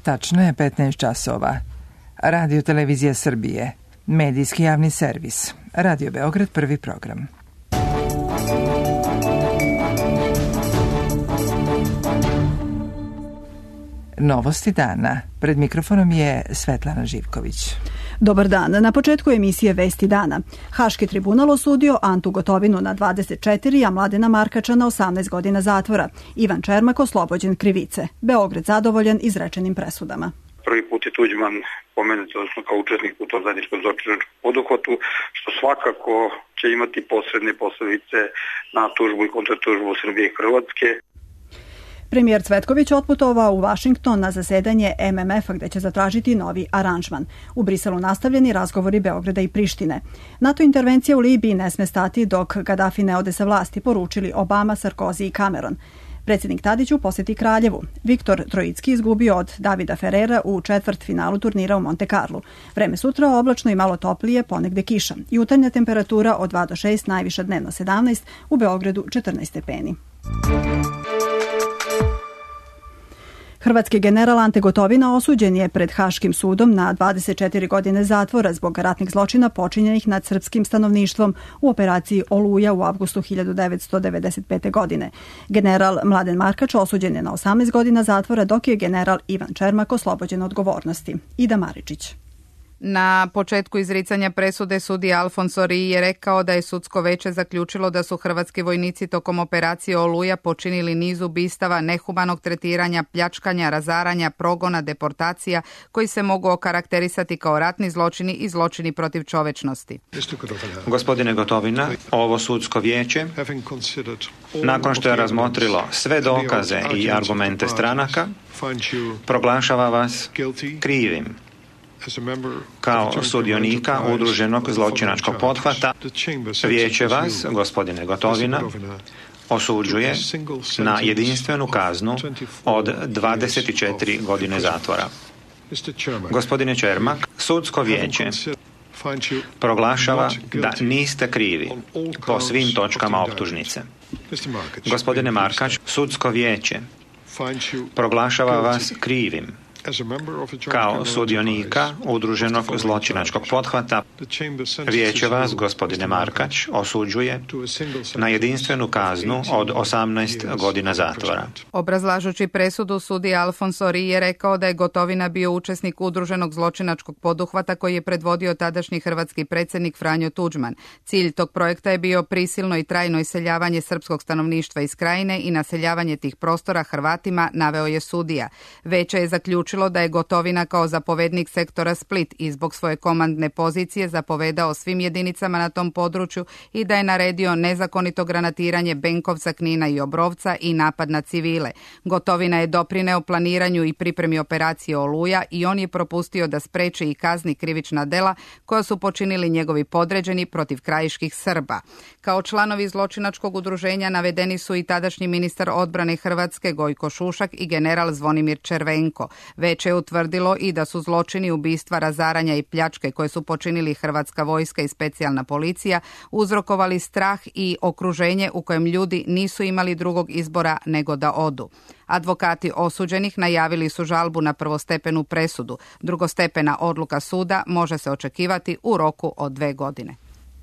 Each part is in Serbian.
Tačno je 15 časova. Radio Televizija Srbije. Medijski javni servis. Radio Beograd, prvi program. Novosti dana. Pred mikrofonom je Svetlana Živković. Dobar dan. Na početku emisije Vesti dana. Haški tribunal osudio Antu Gotovinu na 24, a Mladena Markača na 18 godina zatvora. Ivan Čermak oslobođen krivice. Beograd zadovoljan izrečenim presudama. Prvi put je Tuđman pomenut, odnosno kao učesnik u tom zajedničkom zločinačkom poduhvatu, što svakako će imati posredne posledice na tužbu i kontratužbu Srbije i Hrvatske. Premijer Cvetković otputovao u Vašington na zasedanje MMF-a gde će zatražiti novi aranžman. U Briselu nastavljeni razgovori Beograda i Prištine. NATO intervencija u Libiji ne sme stati dok Gadafi ne ode sa vlasti, poručili Obama, Sarkozy i Cameron. Predsjednik Tadić u posjeti Kraljevu. Viktor Trojicki izgubio od Davida Ferrera u četvrtfinalu turnira u Monte Carlu. Vreme sutra oblačno i malo toplije, ponegde kiša. Jutarnja temperatura od 2 do 6, najviša dnevno 17, u Beogradu 14 stepeni. Hrvatski general Ante Gotovina osuđen je pred Haškim sudom na 24 godine zatvora zbog ratnih zločina počinjenih nad srpskim stanovništvom u operaciji Oluja u avgustu 1995. godine. General Mladen Markač osuđen je na 18 godina zatvora, dok je general Ivan Čermak oslobođen odgovornosti. Ida Maričić. Na početku izricanja presude sudija Alfonso Ri je rekao da je sudsko veće zaključilo da su hrvatski vojnici tokom operacije Oluja počinili niz ubistava, nehumanog tretiranja, pljačkanja, razaranja, progona, deportacija koji se mogu okarakterisati kao ratni zločini i zločini protiv čovečnosti. Gospodine Gotovina, ovo sudsko vijeće, nakon što je razmotrilo sve dokaze i argumente stranaka, proglašava vas krivim. Kao sudionika udruženog zločinačkog pothvata, vijeće vas, gospodine Gotovina, osuđuje na jedinstvenu kaznu od 24 godine zatvora. Gospodine Čermak, sudsko vijeće proglašava da niste krivi po svim točkama optužnice. Gospodine Markač, sudsko vijeće proglašava vas krivim kao sudionika udruženog zločinačkog pothvata. Vijeće vas, gospodine Markač, osuđuje na jedinstvenu kaznu od 18 godina zatvora. Obrazlažući presudu, sudija Alfonso Ri je rekao da je Gotovina bio učesnik udruženog zločinačkog poduhvata koji je predvodio tadašnji hrvatski predsjednik Franjo Tuđman. Cilj tog projekta je bio prisilno i trajno iseljavanje srpskog stanovništva iz Krajine i naseljavanje tih prostora Hrvatima, naveo je sudija. Veće je zaključilo da je Gotovina kao zapovednik sektora Split i zbog svoje komandne pozicije zapovedao svim jedinicama na tom području i da je naredio nezakonito granatiranje Benkovca, Knina i Obrovca i napad na civile. Gotovina je doprineo planiranju i pripremi operacije Oluja i on je propustio da spreči i kazni krivična dela koja su počinili njegovi podređeni protiv krajiških Srba. Kao članovi zločinačkog udruženja navedeni su i tadašnji ministar odbrane Hrvatske Gojko Šušak i general Zvonimir Červenko. Veće je utvrdilo i da su zločini, ubistva, razaranja i pljačke koje su počinili hrvatska vojska i specijalna policija uzrokovali strah i okruženje u kojem ljudi nisu imali drugog izbora nego da odu. Advokati osuđenih najavili su žalbu na prvostepenu presudu. Drugostepena odluka suda može se očekivati u roku od 2 godine.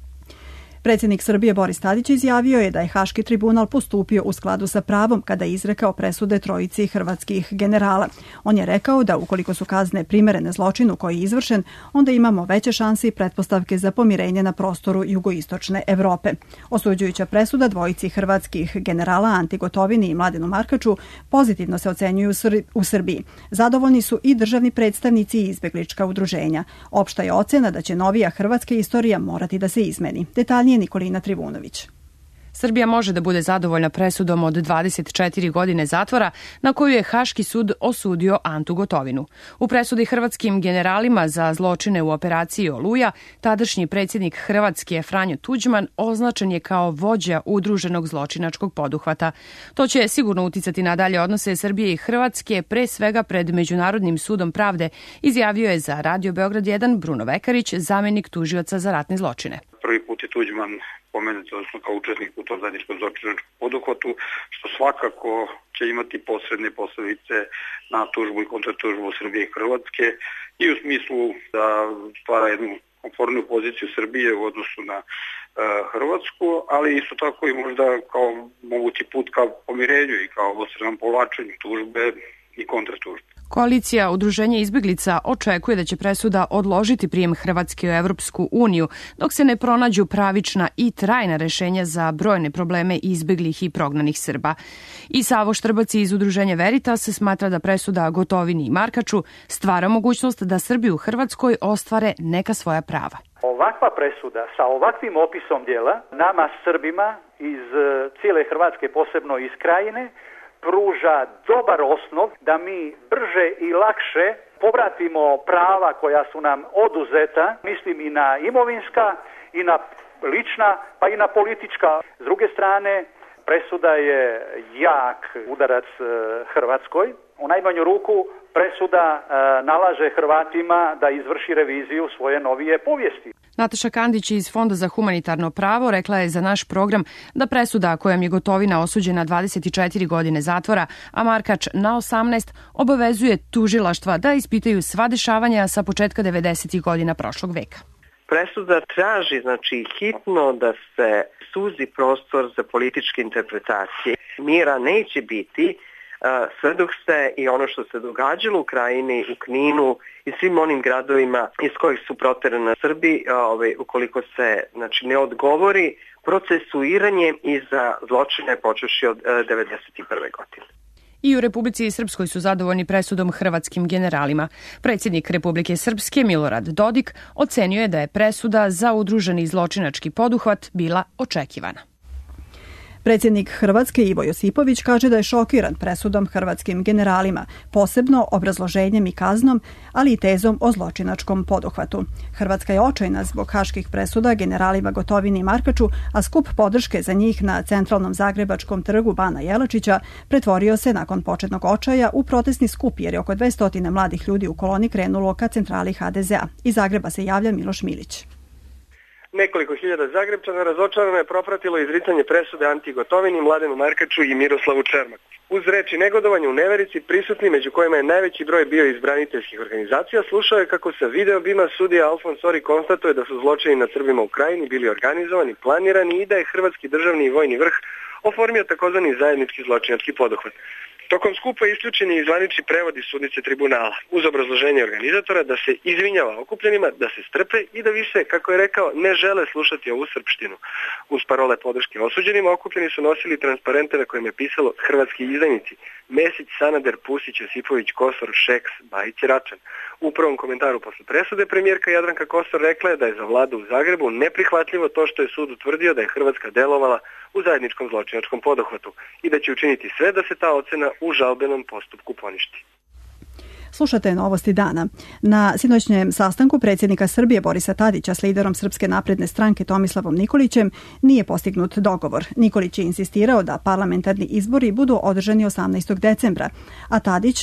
Predsjednik Srbije Boris Tadić izjavio je da je Haški tribunal postupio u skladu sa pravom kada je izrekao presude trojici hrvatskih generala. On je rekao da ukoliko su kazne primerene zločinu koji je izvršen, onda imamo veće šanse i pretpostavke za pomirenje na prostoru jugoistočne Evrope. Osuđujuća presuda dvojici hrvatskih generala Anti Gotovini i Mladenu Markaču pozitivno se ocenjuju u Srbiji. Zadovoljni su i državni predstavnici i izbeglička udruženja. Opšta je ocena da će novija hrvatska istorija morati da se izmeni. Detaljnije Nikolina Trivunović. Srbija može da bude zadovoljna presudom od 24 godine zatvora na koju je Haški sud osudio Antu Gotovinu. U presudi hrvatskim generalima za zločine u operaciji Oluja, tadašnji predsjednik Hrvatske Franjo Tuđman označen je kao vođa udruženog zločinačkog poduhvata. To će sigurno uticati na dalje odnose Srbije i Hrvatske, pre svega pred Međunarodnim sudom pravde, izjavio je za Radio Beograd 1 Bruno Vekarić, zamenik tužioca za ratne zločine. Prvi put je Tuđman pomenut, odnosno kao učesnik u tom zajedničkom zločinačkom poduhvatu, što svakako će imati posredne posledice na tužbu i kontratužbu Srbije i Hrvatske i u smislu da stvara jednu komfortnu poziciju Srbije u odnosu na Hrvatsku, ali isto tako i možda kao mogući put ka pomirenju i kao obostranom povlačenju tužbe i kontratužbe. Koalicija Udruženja izbeglica očekuje da će presuda odložiti prijem Hrvatske u Evropsku uniju, dok se ne pronađu pravična i trajna rešenja za brojne probleme izbeglih i prognanih Srba. I Savo Štrbac iz Udruženja Veritas smatra da presuda Gotovini i Markaču stvara mogućnost da Srbi u Hrvatskoj ostvare neka svoja prava. Ovakva presuda sa ovakvim opisom djela nama Srbima iz cijele Hrvatske, posebno iz Krajine, pruža dobar osnov da mi brže i lakše povratimo prava koja su nam oduzeta, mislim i na imovinska, i na lična, pa i na politička. S druge strane, presuda je jak udarac Hrvatskoj. U najmanju ruku presuda nalaže Hrvatima da izvrši reviziju svoje novije povijesti. Nataša Kandić iz Fonda za humanitarno pravo rekla je za naš program da presuda kojom je Gotovina osuđena 24 godine zatvora, a Markač na 18, obavezuje tužilaštva da ispitaju sva dešavanja sa početka 90. godina prošlog veka. Presuda traži, hitno da se suzi prostor za političke interpretacije. Mira neće biti sve dok se i ono što se događalo u Krajini, u Kninu i svim onim gradovima iz kojih su proterani Srbi, ukoliko se ne odgovori procesuiranje i za zločine počevši od 1991. godine. I u Republici Srpskoj su zadovoljni presudom hrvatskim generalima. Predsjednik Republike Srpske Milorad Dodik ocenio je da je presuda za udruženi zločinački poduhvat bila očekivana. Predsjednik Hrvatske Ivo Josipović kaže da je šokiran presudom hrvatskim generalima, posebno obrazloženjem i kaznom, ali i tezom o zločinačkom poduhvatu. Hrvatska je očajna zbog haških presuda generalima Gotovini i Markaču, a skup podrške za njih na centralnom zagrebačkom trgu Bana Jelačića pretvorio se nakon početnog očaja u protestni skup, jer je oko 200 mladih ljudi u koloni krenulo ka centrali HDZ-a. Iz Zagreba se javlja Miloš Milić. Nekoliko hiljada Zagrebčana razočarano je propratilo izricanje presude Anti Gotovini, Mladenu Markaču i Miroslavu Čermaku. Uz reči negodovanja u neverici, prisutni među kojima je najveći broj bio iz braniteljskih organizacija, slušao je kako sa videobima sudija Alfons Ori konstatuje da su zločini nad Srbima u Krajini bili organizovani, planirani i da je hrvatski državni i vojni vrh oformio takozvani zajednički zločinački poduhvat. Tokom skupa isključen je i zvanični prevod iz sudnice tribunala, uz obrazloženje organizatora da se izvinjava okupljenima, da se strpe i da više, kako je rekao, ne žele slušati ovu srpštinu. Uz parole podrške osuđenima, okupljeni su nosili transparente na kojima je pisalo hrvatski izdajnici: Mesić, Sanader, Pusić, Josipović, Kosor, Šeks, Bajić i Račan. U prvom komentaru posle presude premijerka Jadranka Kosor rekla je da je za vladu u Zagrebu neprihvatljivo to što je sud utvrdio da je Hrvatska delovala u zajedničkom zločinačkom poduhvatu i da će učiniti sve da se ta ocena u žalbenom postupku poništi. Slušate Novosti dana. Na sinoćnjem sastanku predsjednika Srbije Borisa Tadića s liderom Srpske napredne stranke Tomislavom Nikolićem nije postignut dogovor. Nikolić je insistirao da parlamentarni izbori budu održani 18. decembra, a Tadić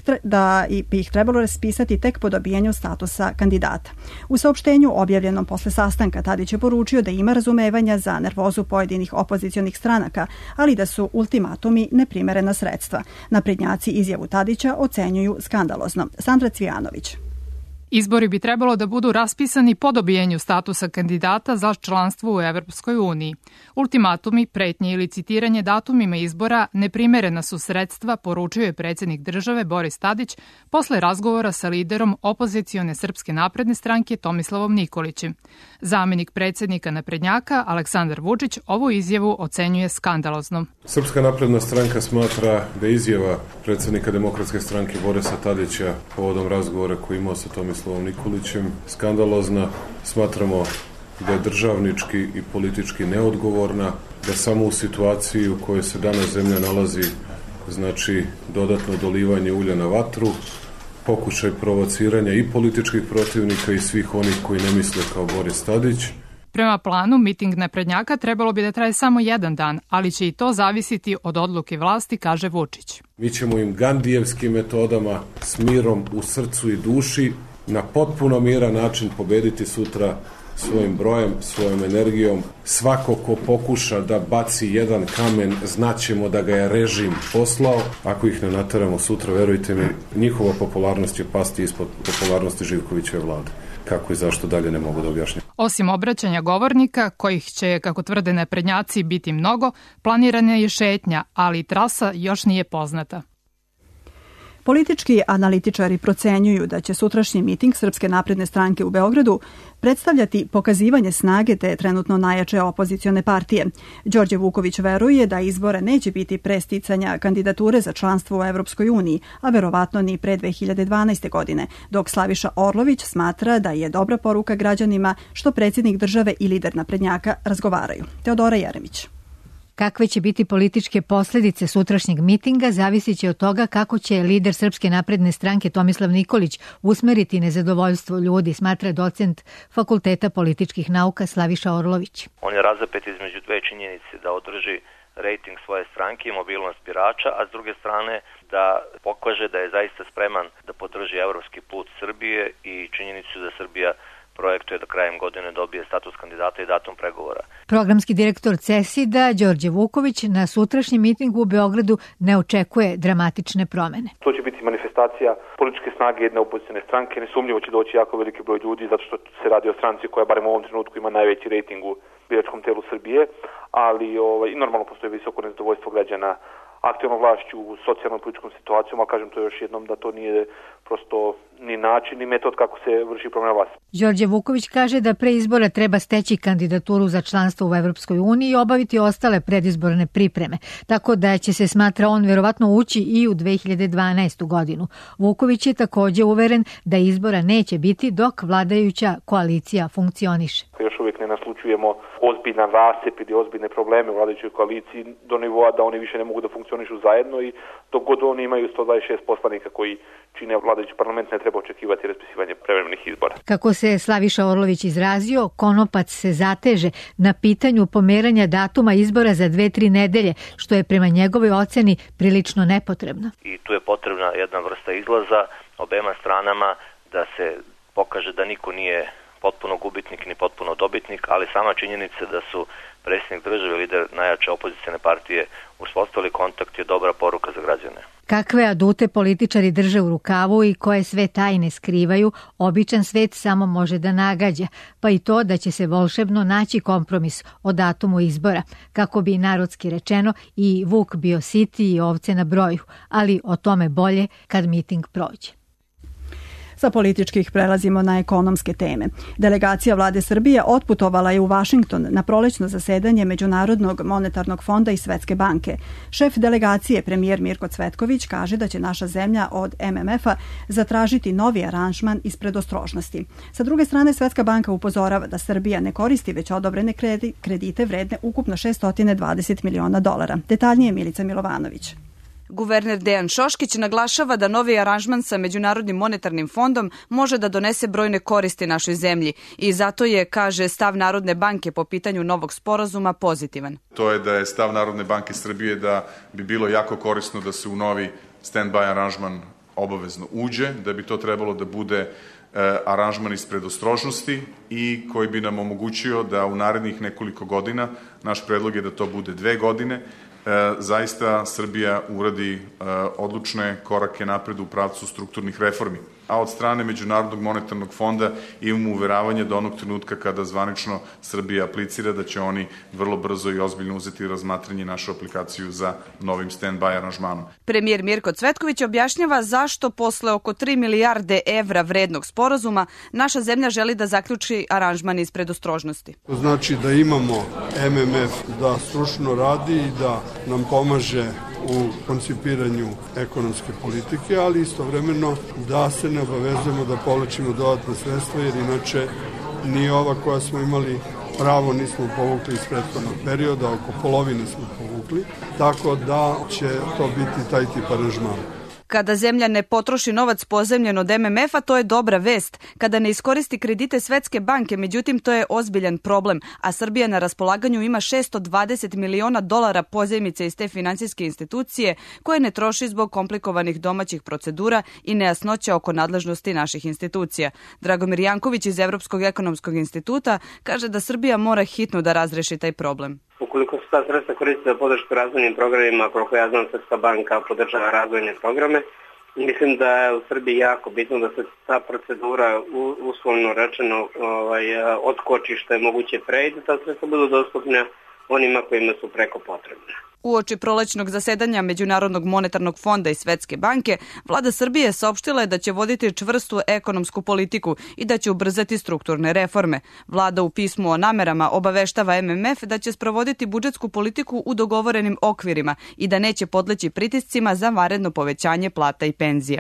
da bi ih trebalo raspisati tek po dobijanju statusa kandidata. U saopštenju objavljenom posle sastanka Tadić je poručio da ima razumevanja za nervozu pojedinih opozicionih stranaka, ali da su ultimatumi neprimerena sredstva. Naprednjaci izjavu Tadića ocenjuju skandalozno. Sandra Cvijanović. Izbori bi trebalo da budu raspisani po dobijenju statusa kandidata za članstvo u Evropskoj uniji. Ultimatumi, pretnje ili citiranje datumima izbora neprimerena su sredstva, poručio je predsjednik države Boris Tadić posle razgovora sa liderom opozicione Srpske napredne stranke Tomislavom Nikolićem. Zamenik predsjednika naprednjaka Aleksandar Vučić ovu izjavu ocenjuje skandaloznom. Srpska napredna stranka smatra da izjava predsjednika Demokratske stranke Borisa Tadića povodom razgovora koji imao sa Tomislavom Nikolićem skandalozna. Smatramo da je državnički i politički neodgovorna, da samo u situaciji u kojoj se danas zemlja nalazi znači dodatno dolivanje ulja na vatru, pokušaj provociranja i političkih protivnika i svih onih koji ne misle kao Boris Tadić. Prema planu, miting naprednjaka trebalo bi da traje samo jedan dan, ali će i to zavisiti od odluke vlasti, kaže Vučić. Mi ćemo im gandijevskim metodama, s mirom u srcu i duši, na potpuno miran način pobediti sutra svojim brojem, svojom energijom. Svako ko pokuša da baci jedan kamen, znaćemo da ga je režim poslao. Ako ih ne nateramo sutra, verujte mi, njihova popularnost će pasti ispod popularnosti Živkovićeve vlade. Kako i zašto dalje ne mogu da objašnjam. Osim obraćanja govornika, kojih će, kako tvrde naprednjaci, biti mnogo, planirana je šetnja, ali trasa još nije poznata. Politički analitičari procenjuju da će sutrašnji miting Srpske napredne stranke u Beogradu predstavljati pokazivanje snage te trenutno najjače opozicione partije. Đorđe Vuković veruje da izbora neće biti pre sticanja kandidature za članstvo u Evropskoj uniji, a verovatno ni pre 2012. godine, dok Slaviša Orlović smatra da je dobra poruka građanima što predsjednik države i lider naprednjaka razgovaraju. Teodora Jeremić. Kakve će biti političke posljedice sutrašnjeg mitinga zavisit će od toga kako će lider Srpske napredne stranke Tomislav Nikolić usmeriti nezadovoljstvo ljudi, smatra docent Fakulteta političkih nauka Slaviša Orlović. On je razapet između dve činjenice, da održi rejting svoje stranke i mobilnost birača, a s druge strane da pokaže da je zaista spreman da podrži evropski put Srbije i činjenicu da Srbija projektuje da krajem godine dobije status kandidata i datum pregovora. Programski direktor CESID-a Đorđe Vuković na sutrašnjem mitingu u Beogradu ne očekuje dramatične promene. To će biti manifestacija političke snage jedne opozicione stranke. Nesumnjivo će doći jako veliki broj ljudi zato što se radi o stranci koja barem u ovom trenutku ima najveći rejting u biračkom telu Srbije, ali i normalno postoji visoko nezadovoljstvo građana aktivnom vlašću u socijalno-političkom situacijom, a kažem to još jednom da to nije prosto ni način ni metod kako se vrši promjena vlasti. Đorđe Vuković kaže da pre izbora treba steći kandidaturu za članstvo u Evropskoj uniji i obaviti ostale predizborne pripreme, tako da će se, smatra on, verovatno ući i u 2012. godinu. Vuković je također uveren da izbora neće biti dok vladajuća koalicija funkcioniše. Još uvijek ne naslučujemo ozbiljan rascep ili ozbiljne probleme u vladajućoj koaliciji do nivoa da oni više ne mogu da funkcionišu zajedno i dok god oni imaju 126 poslanika koji čine vladajući parlament ne treba očekivati raspisivanje prevremenih izbora. Kako se Slaviša Orlović izrazio, konopac se zateže na pitanju pomeranja datuma izbora za 2-3 nedelje, što je prema njegovoj oceni prilično nepotrebno. I tu je potrebna jedna vrsta izlaza obema stranama da se pokaže da niko nije potpuno gubitnik ni potpuno dobitnik, ali sama činjenica da su predsjednik države i lider najjače opozicione partije uspostavili kontakt je dobra poruka za građane. Kakve adute političari drže u rukavu i koje sve tajne skrivaju, običan svet samo može da nagađa, pa i to da će se volšebno naći kompromis o datumu izbora, kako bi narodski rečeno i vuk bio siti i ovce na broju, ali o tome bolje kad miting prođe. Sa političkih prelazimo na ekonomske teme. Delegacija vlade Srbije otputovala je u Vašington na prolećno zasedanje Međunarodnog monetarnog fonda i Svetske banke. Šef delegacije, premijer Mirko Cvetković, kaže da će naša zemlja od MMF-a zatražiti novi aranžman iz predostrožnosti. Sa druge strane, Svetska banka upozorava da Srbija ne koristi već odobrene kredite vredne ukupno $620 miliona. Detaljnije Milica Milovanović. Guverner Dejan Šoškić naglašava da novi aranžman sa Međunarodnim monetarnim fondom može da donese brojne koristi našoj zemlji i zato je, kaže, stav Narodne banke po pitanju novog sporazuma pozitivan. To je da je stav Narodne banke Srbije da bi bilo jako korisno da se u novi stand-by aranžman obavezno uđe, da bi to trebalo da bude aranžman iz predostrožnosti i koji bi nam omogućio da u narednih nekoliko godina, naš predlog je da to bude 2 godine, zaista Srbija uradi odlučne korake napred u pravcu strukturnih reformi. A od strane Međunarodnog monetarnog fonda imamo uveravanje da onog trenutka kada zvanično Srbija aplicira da će oni vrlo brzo i ozbiljno uzeti razmatranje našu aplikaciju za novim stand-by aranžmanom. Premijer Mirko Cvetković objašnjava zašto posle oko 3 milijarde evra vrednog sporazuma naša zemlja želi da zaključi aranžman iz predostrožnosti. To znači da imamo MMF da stručno radi i da nam pomaže u koncipiranju ekonomske politike, ali istovremeno da se ne obavezujemo da povlačimo dodatne sredstva, jer inače ni ova koja smo imali pravo nismo povukli iz prethodnog perioda, oko polovine smo povukli, tako da će to biti taj tip aranžmana. Kada zemlja ne potroši novac pozajmljen od MMF-a, to je dobra vest. Kada ne iskoristi kredite Svetske banke, međutim, to je ozbiljan problem, a Srbija na raspolaganju ima $620 miliona pozajmice iz te finansijske institucije koje ne troši zbog komplikovanih domaćih procedura i nejasnoća oko nadležnosti naših institucija. Dragomir Janković iz Evropskog ekonomskog instituta kaže da Srbija mora hitno da razreši taj problem. Ukoliko se ta sredstva koriste za podršku razvojnim programima, koliko ja znam, Svetska banka podržava razvojne programe, mislim da je u Srbiji jako bitno da se ta procedura, uslovno rečeno, otkoči što je moguće pre i da ta sredstva budu dostupne onima kojima su preko potrebne. Uoči prolećnog zasedanja Međunarodnog monetarnog fonda i Svetske banke, vlada Srbije saopštila je da će voditi čvrstu ekonomsku politiku i da će ubrzati strukturne reforme. Vlada u pismu o namerama obaveštava MMF da će sprovoditi budžetsku politiku u dogovorenim okvirima i da neće podleći pritiscima za vanredno povećanje plata i penzija.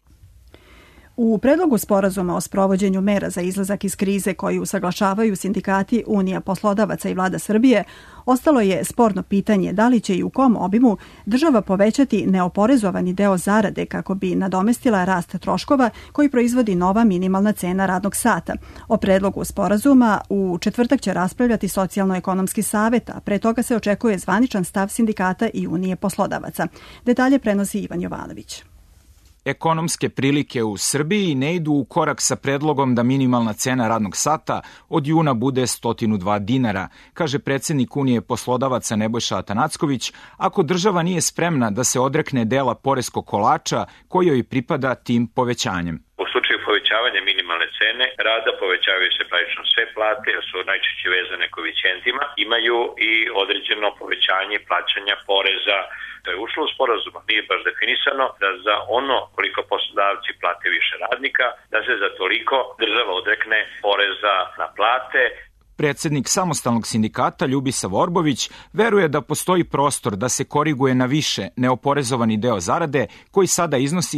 U predlogu sporazuma o sprovođenju mera za izlazak iz krize koji usaglašavaju sindikati, Unija poslodavaca i vlada Srbije, ostalo je sporno pitanje da li će i u kom obimu država povećati neoporezovani deo zarade kako bi nadomestila rast troškova koji proizvodi nova minimalna cena radnog sata. O predlogu sporazuma u četvrtak će raspravljati Socijalno-ekonomski savet, a pre toga se očekuje zvaničan stav sindikata i Unije poslodavaca. Detalje prenosi Ivan Jovanović. Ekonomske prilike u Srbiji ne idu u korak sa predlogom da minimalna cena radnog sata od juna bude 102 dinara, kaže predsjednik Unije poslodavaca Nebojša Atanacković, ako država nije spremna da se odrekne dela poreskog kolača koji joj pripada tim povećanjem. U slučaju povećavanja minimalne cene rada povećavaju se praktično sve plate, jer su najčešće vezane koeficijentima, imaju i određeno povećanje plaćanja poreza. To je ušlo u sporazum, nije baš definisano da za ono koliko poslodavci plate više radnika, da se za toliko država odrekne poreza na plate. Predsjednik samostalnog sindikata Ljubisa Vorbović veruje da postoji prostor da se koriguje na više neoporezovani deo zarade koji sada iznosi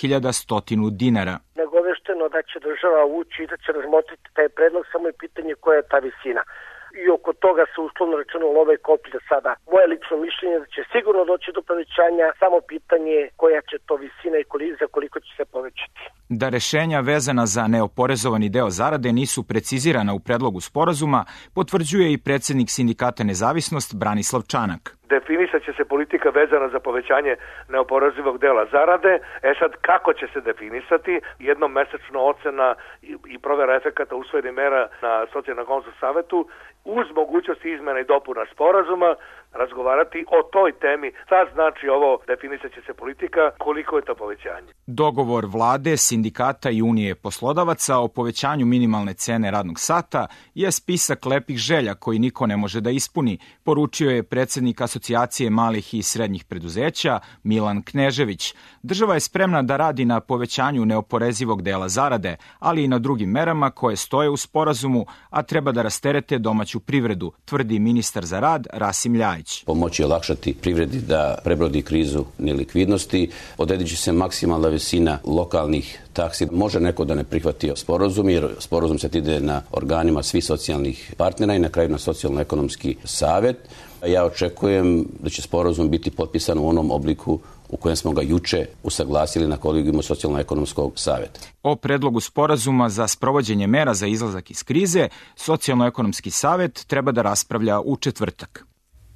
7.100 dinara. Nagovešteno da će država ući i da će razmotriti taj predlog, samo je pitanje koja je ta visina. I oko toga se uslovno rečeno love koplja sada. Moje lično mišljenje je da će sigurno doći do povećanja, samo pitanje koja će to visina i za koliko će se povećati. Da rešenja vezana za neoporezovani deo zarade nisu precizirana u predlogu sporazuma, potvrđuje i predsjednik sindikata Nezavisnost Branislav Čanak. Definisat će se politika vezana za povećanje neoporezivog dela zarade. Sad, kako će se definisati? Jednomesečno ocena i provera efekata usvojenih mera na Socijalno-ekonomskom savetu uz mogućnosti izmena i dopuna sporazuma razgovarati o toj temi. Sad znači ovo, definisat će se politika, koliko je to povećanje. Dogovor vlade, sindikata i Unije poslodavaca o povećanju minimalne cene radnog sata je spisak lepih želja koji niko ne može da ispuni, poručio je predsjednik Asocijacije malih i srednjih preduzeća Milan Knežević. Država je spremna da radi na povećanju neoporezivog dela zarade, ali i na drugim merama koje stoje u sporazumu, a treba da rasterete domaću privredu, tvrdi ministar za rad Rasim Ljajić. Pomoći olakšati privredi da prebrodi krizu nelikvidnosti, odredit će se maksimalna visina lokalnih taksi. Može neko da ne prihvati sporazum, jer sporazum se ide na organima svih socijalnih partnera i na kraju na Socijalno-ekonomski savet. Ja očekujem da će sporazum biti potpisan u onom obliku u kojem smo ga juče usaglasili na kolegijumu Socijalno-ekonomskog saveta. O predlogu sporazuma za sprovođenje mera za izlazak iz krize, Socijalno-ekonomski savet treba da raspravlja u četvrtak.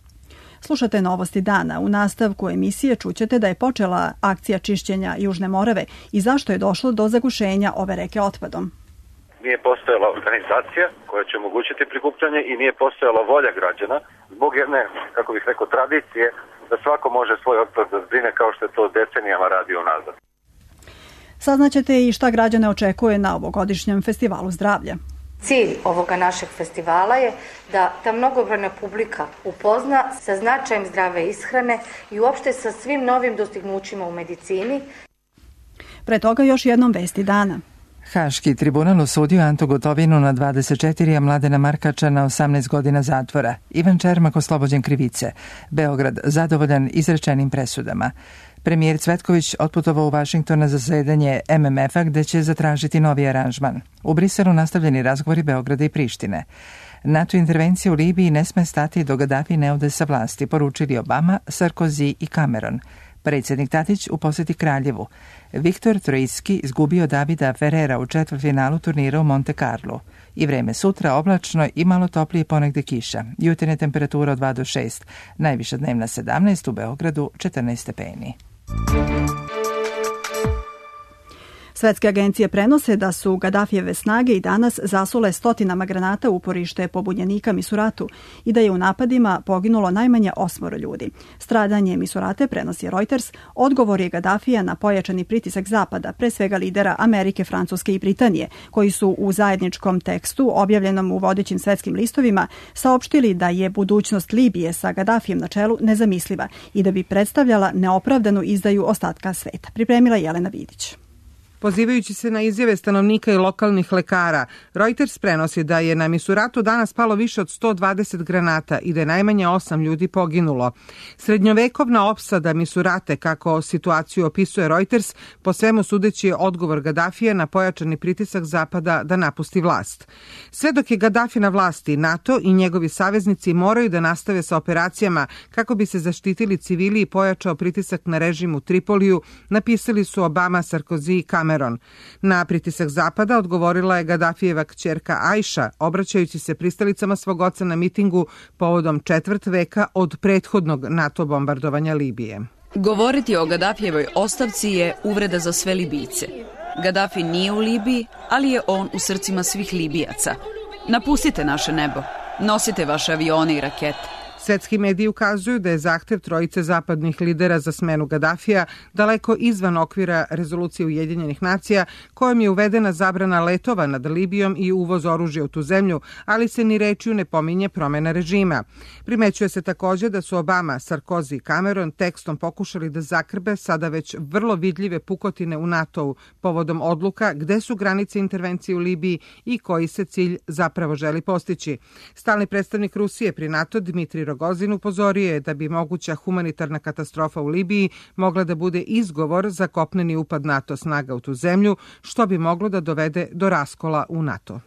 Slušate Novosti dana. U nastavku emisije čućete da je počela akcija čišćenja Južne Morave i zašto je došlo do zagušenja ove reke otpadom. Nije postojala organizacija koja će omogućiti prikupljanje i nije postojala volja građana zbog jedne, kako bih rekao, tradicije da svako može svoj otpad da zbrine kao što je to decenijama radio unazad. Saznaćete i šta građane očekuje na ovogodišnjem festivalu zdravlja. Cilj ovoga našeg festivala je da ta mnogobrojna publika upozna sa značajem zdrave ishrane i uopšte sa svim novim dostignućima u medicini. Pre toga još jednom vesti dana. Haški tribunal osudio Antu Gotovinu na 24, a Mladena Markača na 18 godina zatvora. Ivan Čermak oslobođen krivice. Beograd zadovoljan izrečenim presudama. Premijer Cvetković otputovao u Vašington na zasedanje MMF-a gde će zatražiti novi aranžman. U Briselu nastavljeni razgovori Beograda i Prištine. NATO intervencija u Libiji ne sme stati do Gaddafi ne ode sa vlasti, poručili Obama, Sarkozy i Cameron. Predsjednik Tadić u posjeti Kraljevu. Viktor Trojicki izgubio Davida Ferrera u četvrtfinalu turnira u Monte Carlo. I vreme sutra oblačno i malo toplije, ponegde kiša. Jutarnja temperatura od 2 do 6. Najviša dnevna 17, u Beogradu 14 stepeni. Svetske agencije prenose da su Gadafijeve snage i danas zasule stotinama granata uporište pobunjenika Misuratu i da je u napadima poginulo najmanje 8 ljudi. Stradanje Misurate, prenosi Reuters, odgovor je Gadafija na pojačani pritisak Zapada, pre svega lidera Amerike, Francuske i Britanije, koji su u zajedničkom tekstu, objavljenom u vodećim svetskim listovima, saopštili da je budućnost Libije sa Gadafijem na čelu nezamisliva i da bi predstavljala neopravdanu izdaju ostatka sveta. Pripremila Jelena Vidić. Pozivajući se na izjave stanovnika i lokalnih lekara, Reuters prenosi da je na Misuratu danas palo više od 120 granata i da je najmanje 8 ljudi poginulo. Srednjovekovna opsada Misurate, kako situaciju opisuje Reuters, po svemu sudeći je odgovor Gadafija na pojačani pritisak Zapada da napusti vlast. Sve dok je Gadafi na vlasti, NATO i njegovi saveznici moraju da nastave sa operacijama kako bi se zaštitili civili i pojačao pritisak na režim u Tripoliju, napisali su Obama, Sarkozy i Cameron. Na pritisak Zapada odgovorila je Gadafijeva kćerka Ajša, obraćajući se pristalicama svog oca na mitingu povodom 4. veka od prethodnog NATO bombardovanja Libije. Govoriti o Gadafijevoj ostavci je uvreda za sve Libijce. Gadafi nije u Libiji, ali je on u srcima svih Libijaca. Napustite naše nebo, nosite vaše avione i rakete. Svetski mediji ukazuju da je zahtev trojice zapadnih lidera za smenu Gadafija daleko izvan okvira rezolucije Ujedinjenih nacija, kojom je uvedena zabrana letova nad Libijom i uvoz oružja u tu zemlju, ali se ni rečju ne pominje promena režima. Primećuje se također da su Obama, Sarkozy i Cameron tekstom pokušali da zakrbe sada već vrlo vidljive pukotine u NATO-u povodom odluka gde su granice intervencije u Libiji i koji se cilj zapravo želi postići. Stalni predstavnik Rusije pri NATO, Dmitrij Rogozin, upozorio je da bi moguća humanitarna katastrofa u Libiji mogla da bude izgovor za kopneni upad NATO snaga u tu zemlju, što bi moglo da dovede do raskola u NATO.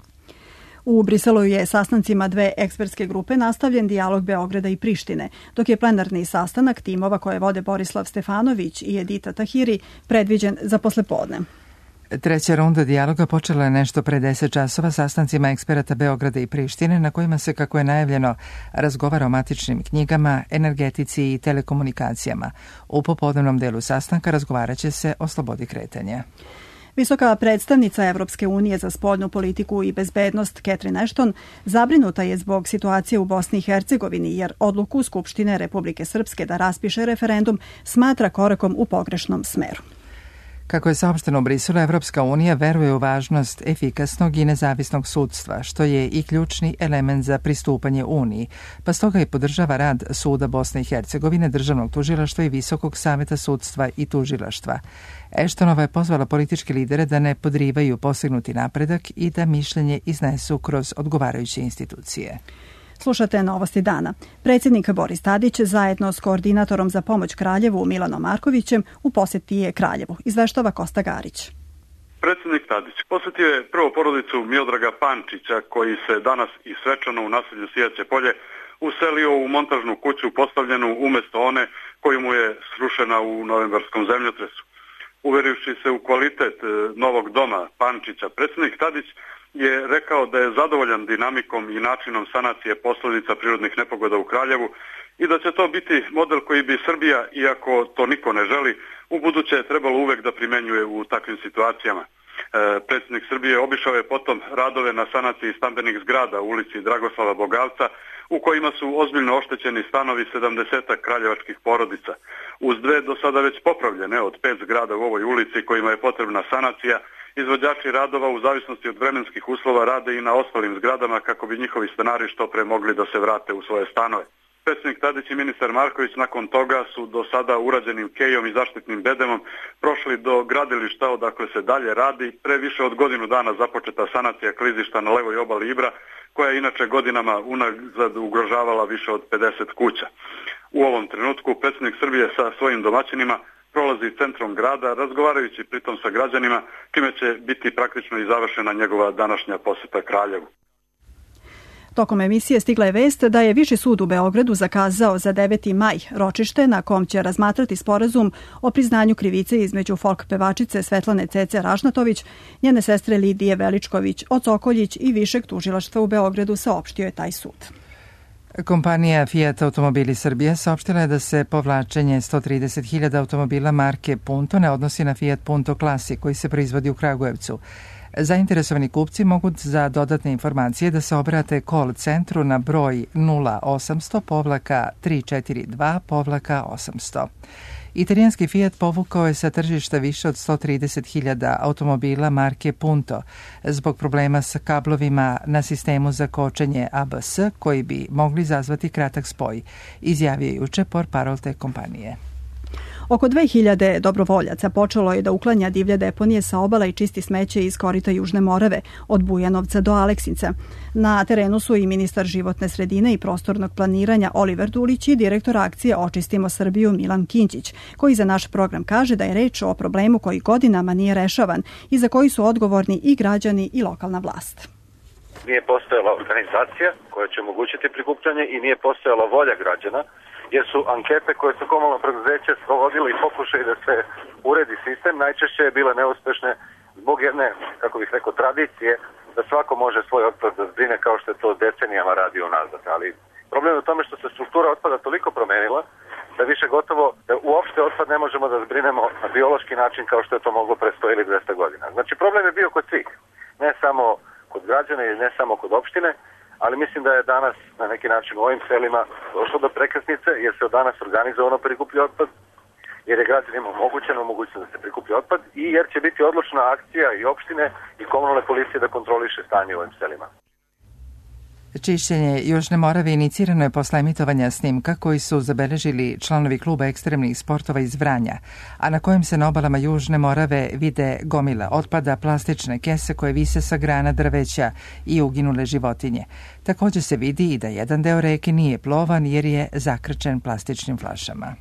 U Briselu je sastancima dve ekspertske grupe nastavljen dijalog Beograda i Prištine, dok je plenarni sastanak timova koje vode Borislav Stefanović i Edita Tahiri predviđen za poslepodne. Treća runda dijaloga počela je nešto pre 10 časova sastancima eksperata Beograda i Prištine, na kojima se, kako je najavljeno, razgovara o matičnim knjigama, energetici i telekomunikacijama. U popodnevnom delu sastanka razgovarat će se o slobodi kretanja. Visoka predstavnica Evropske unije za spoljnu politiku i bezbednost Catherine Ashton zabrinuta je zbog situacije u Bosni i Hercegovini, jer odluku Skupštine Republike Srpske da raspiše referendum smatra korakom u pogrešnom smeru. Kako je saopšteno u Briselu, Evropska unija veruje u važnost efikasnog i nezavisnog sudstva, što je i ključni element za pristupanje Uniji, pa stoga i podržava rad Suda Bosne i Hercegovine, Državnog tužilaštva i Visokog saveta sudstva i tužilaštva. Ashtonova je pozvala političke lidere da ne podrivaju postignuti napredak i da mišljenje iznesu kroz odgovarajuće institucije. Slušate Novosti dana. Predsjednik Boris Tadić zajedno s koordinatorom za pomoć Kraljevu Milanom Markovićem u posjeti je Kraljevu. Izveštava Kosta Garić. Predsjednik Tadić posjetio je prvo porodicu Miodraga Pančića, koji se danas i svečano u naselju Sijaće polje uselio u montažnu kuću postavljenu umjesto one koju mu je srušena u novembarskom zemljotresu. Uverivši se u kvalitet novog doma Pančića, predsjednik Tadić je rekao da je zadovoljan dinamikom i načinom sanacije posljedica prirodnih nepogoda u Kraljevu i da će to biti model koji bi Srbija, iako to niko ne želi, u buduće trebalo uvek da primenjuje u takvim situacijama. Predsjednik Srbije obišao je potom radove na sanaciji stambenih zgrada u ulici Dragoslava Bogavca, u kojima su ozbiljno oštećeni stanovi 70 kraljevačkih porodica. Uz dve do sada već popravljene od 5 zgrada u ovoj ulici kojima je potrebna sanacija, izvođači radova u zavisnosti od vremenskih uslova rade i na ostalim zgradama kako bi njihovi stanari što pre mogli da se vrate u svoje stanove. Predsjednik Tadić i ministar Marković nakon toga su do sada urađenim kejom i zaštitnim bedemom prošli do gradilišta odakle se dalje radi. Pre više od godinu dana započeta sanacija klizišta na levoj obali Ibra, koja je inače godinama unazad ugrožavala više od 50 kuća. U ovom trenutku predsjednik Srbije sa svojim domaćinima prolazi centrom grada, razgovarajući pritom sa građanima, čime će biti praktično i završena njegova današnja posjeta Kraljevu. Tokom emisije stigla je vest da je Viši sud u Beogradu zakazao za 9. maj ročište na kom će razmatrati sporazum o priznanju krivice između folk pevačice Svetlane Cece Rašnatović, njene sestre Lidije Veličković Ocokoljić i Višeg tužilaštva u Beogradu, saopštio je taj sud. Kompanija Fiat Automobili Srbije saopštila je da se povlačenje 130.000 automobila marke Punto ne odnosi na Fiat Punto Klasi koji se proizvodi u Kragujevcu. Zainteresovani kupci mogu za dodatne informacije da se obrate call centru na broj 0800-342-800. Italijanski Fiat povukao je sa tržišta više od 130.000 automobila marke Punto zbog problema sa kablovima na sistemu za kočenje ABS koji bi mogli izazvati kratak spoj, izjavio je juče portparol te kompanije. Oko 2000 dobrovoljaca počelo je da uklanja divlje deponije sa obala i čisti smeće iz korita Južne Morave, od Bujanovca do Aleksinca. Na terenu su i ministar životne sredine i prostornog planiranja Oliver Dulić i direktor akcije Očistimo Srbiju Milan Kinčić, koji za naš program kaže da je reč o problemu koji godinama nije rešavan i za koji su odgovorni i građani i lokalna vlast. Nije postojala organizacija koja će omogućiti prikupljanje i nije postojala volja građana, jer su ankete koje su komunalno preduzeće sprovodili i pokušali da se uredi sistem, najčešće je bile neuspešne zbog jedne, kako bih rekao, tradicije da svako može svoj otpad da zbrine kao što je to decenijama radio nazad. Ali problem je u tome što se struktura otpada toliko promenila da više gotovo da uopšte otpad ne možemo da zbrinemo na biološki način kao što je to moglo pre 100 ili 200 godina. Znači problem je bio kod svih, ne samo kod građana i ne samo kod opštine, ali mislim da je danas na neki način u ovim selima došlo do prekretnice jer se od danas organizovano prikuplja otpad, jer je građanima omogućeno da se prikuplja otpad i jer će biti odlučna akcija i opštine i komunalne policije da kontroliše stanje u ovim selima. Čišćenje Južne Morave inicirano je posle emitovanja snimka koji su zabeležili članovi kluba ekstremnih sportova iz Vranja, a na kojem se na obalama Južne Morave vide gomila otpada, plastične kese koje vise sa grana drveća i uginule životinje. Također se vidi i da jedan deo reke nije plovan jer je zakrčen plastičnim flašama.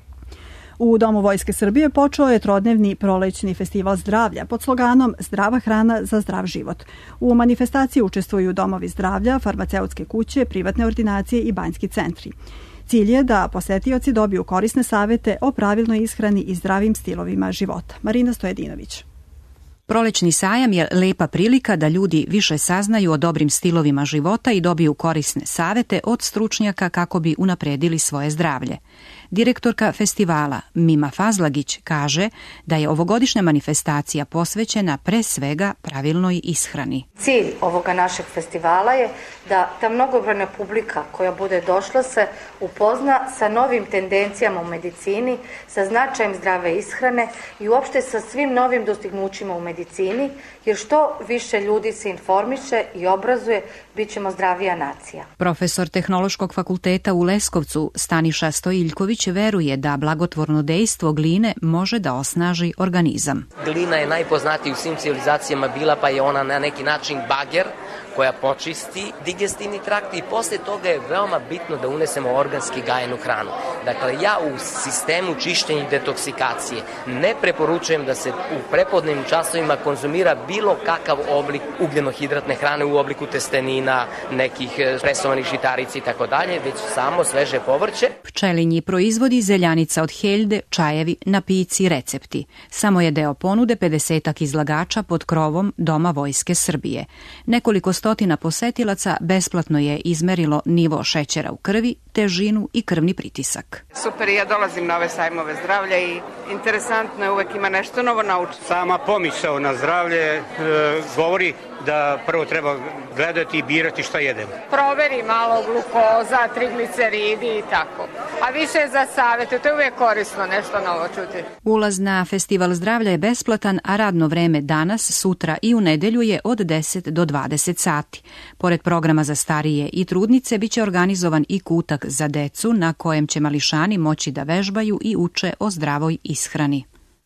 U Domu Vojske Srbije počeo je trodnevni prolećni festival zdravlja pod sloganom Zdrava hrana za zdrav život. U manifestaciji učestvuju domovi zdravlja, farmaceutske kuće, privatne ordinacije i banjski centri. Cilj je da posetioci dobiju korisne savete o pravilnoj ishrani i zdravim stilovima života. Marina Stojedinović. Prolećni sajam je lepa prilika da ljudi više saznaju o dobrim stilovima života i dobiju korisne savete od stručnjaka kako bi unapredili svoje zdravlje. Direktorka festivala Mima Fazlagić kaže da je ovogodišnja manifestacija posvećena pre svega pravilnoj ishrani. Cilj ovoga našeg festivala je da ta mnogobrojna publika koja bude došla se upozna sa novim tendencijama u medicini, sa značajem zdrave ishrane i uopšte sa svim novim dostignućima u medicini, jer što više ljudi se informiše i obrazuje, bit ćemo zdravija nacija. Profesor Tehnološkog fakulteta u Leskovcu Staniša Stojiljković veruje da blagotvorno dejstvo gline može da osnaži organizam. Glina je najpoznatija u svim civilizacijama bila, pa je ona na neki način bager koja počisti digestivni trakt i posle toga je veoma bitno da unesemo organski gajenu hranu. Dakle, ja u sistemu čišćenja i detoksikacije ne preporučujem da se u prepodnevnim časovima konzumira bilo kakav oblik ugljenohidratne hrane u obliku testenina, nekih presovanih žitarica i tako dalje, već samo sveže povrće. Pčelinji proizvodi, zeljanica od heljde, čajevi, napici, recepti. Samo je deo ponude 50-ak izlagača pod krovom Doma Vojske Srbije. Nekoliko stotina posetilaca besplatno je izmerilo nivo šećera u krvi, težinu i krvni pritisak. Super, ja dolazim na ove sajmove zdravlja i interesantno je, uvek ima nešto novo naučiti. Sama pomisao na zdravlje govori da prvo treba gledati i birati šta jedemo. Proveri malo glukoza, trigliceridi i tako. A više za savete, to je uvijek korisno nešto novo čuti. Ulaz na Festival zdravlja je besplatan, a radno vreme danas, sutra i u nedelju je od 10 do 20 sati. Pored programa za starije i trudnice biće organizovan i kutak za decu na kojem će mališani moći da vežbaju i uče o zdravoj ishrani.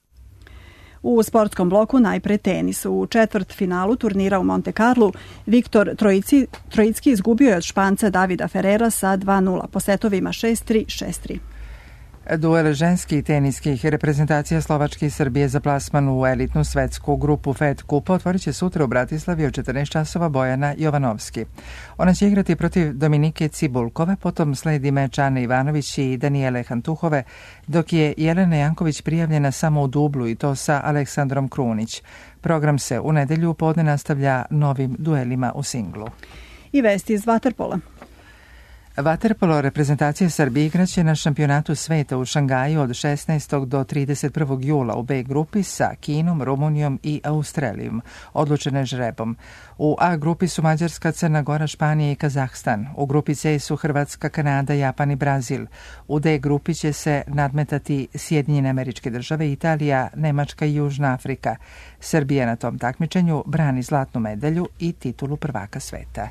U sportskom bloku najpre tenis. U četvrtfinalu turnira u Monte Carlu Viktor Trojicki izgubio je od Španca Davida Ferrera sa 2-0 po setovima 6-3, 6-3. Duel ženskih teniskih reprezentacija Slovačke i Srbije za plasman u elitnu svetsku grupu Fed Kupa otvorit će sutra u Bratislavi od 14 časova Bojana Jovanovski. Ona će igrati protiv Dominike Cibulkove, potom sledi meč Ane Ivanović i Danijele Hantuhove, dok je Jelena Janković prijavljena samo u dublu i to sa Aleksandrom Krunić. Program se u nedelju podne nastavlja novim duelima u singlu. I vesti iz vaterpola. Vaterpolo reprezentacija Srbije igraće na šampionatu sveta u Šangaju od 16. do 31. jula u B grupi sa Kinom, Rumunijom i Australijom, odlučene žrebom. U A grupi su Mađarska, Crna Gora, Španija i Kazahstan. U grupi C su Hrvatska, Kanada, Japan i Brazil. U D grupi će se nadmetati Sjedinjene Američke Države, Italija, Nemačka i Južna Afrika. Srbija na tom takmičenju brani zlatnu medalju i titulu prvaka sveta.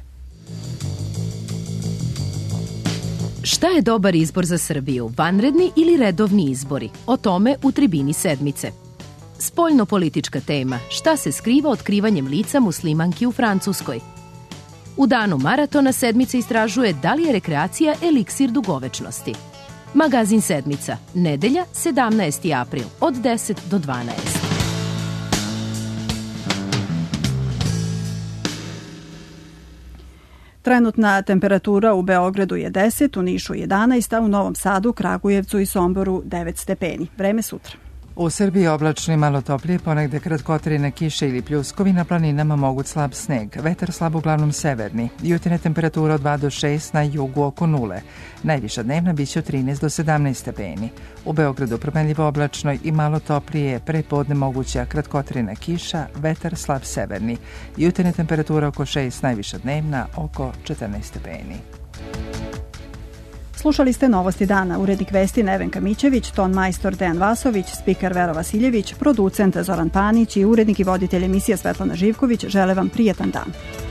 Šta je dobar izbor za Srbiju, vanredni ili redovni izbori? O tome u Tribini sedmice. Spoljno-politička tema, šta se skriva otkrivanjem lica muslimanki u Francuskoj? U danu maratona sedmica istražuje da li je rekreacija eliksir dugovečnosti. Magazin sedmica, nedelja, 17. april, od 10 do 12. Trenutna temperatura u Beogradu je 10, u Nišu 11, a u Novom Sadu, Kragujevcu i Somboru 9 stepeni. Vreme sutra. U Srbiji oblačno malo toplije, ponegde kratkotrajne kiše ili pljuskovi, na planinama moguć slab sneg. Vetar slab uglavnom severni. Jutarnja temperatura od 2 do 6, na jugu oko 0. Najviša dnevna biće od 13 do 17 stepeni. U Beogradu promenljivo oblačno i malo toplije, pre podne moguća kratkotrajna kiša, vetar slab severni. Jutarnja temperatura oko 6, najviša dnevna oko 14 stepeni. Slušali ste Novosti dana, urednik vesti Nevenka Mićević, ton majstor Dejan Vasović, spiker Vera Vasiljević, producent Zoran Panić i urednik i voditelj emisije Svetlana Živković žele vam prijetan dan.